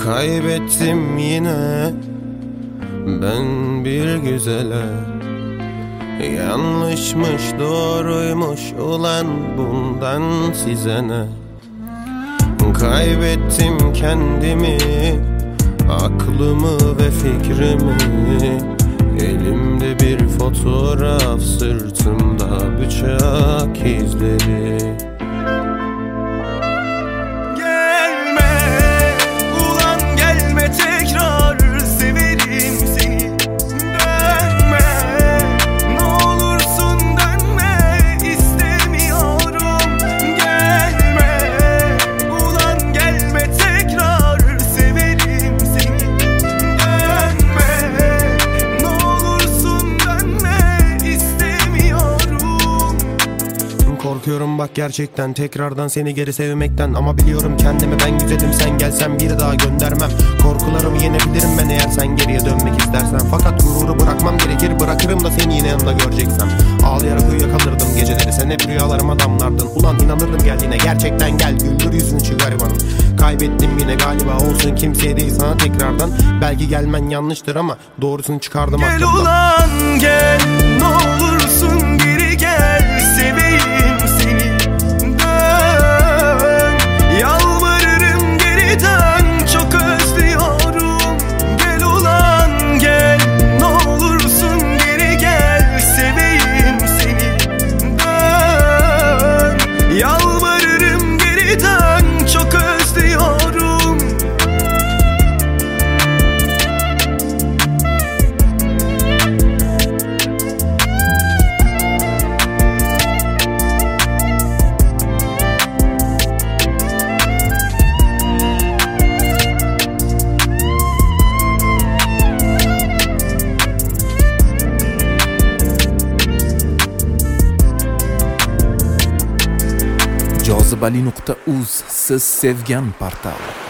Kaybettim yine ben bir güzele. Yanlışmış doğruymuş ulan bundan size ne? Kaybettim kendimi, aklımı ve fikrimi. Elimde bir fotoğraf, sırtımda bıçak izleri. Korkuyorum bak gerçekten tekrardan seni geri sevmekten. Ama biliyorum kendimi, ben güzelim, sen gelsen bir daha göndermem. Korkularımı yenebilirim ben eğer sen geriye dönmek istersen. Fakat gururu bırakmam gerekir, bırakırım da seni yine yanında göreceksem. Ağlayarak uyuyakalırdım geceleri, sen hep rüyalarıma damlardın. Ulan inanırdım geldiğine, gerçekten gel, güldür yüzünü şu garibanın. Kaybettim yine galiba, olsun kimseye değil sana tekrardan. Belki gelmen yanlıştır ama doğrusunu çıkardım aklımdan. Gel ulan gel, ne olursun geri gel, seveyim seni. Dön, yalvarırım geri dön, çok özlüyorum. Gel ulan gel, ne olursun geri gel, seveyim seni. Dön, yalvarırım geri dön, çok özlüyorum. Jozibali.uz, siz sevgan portal.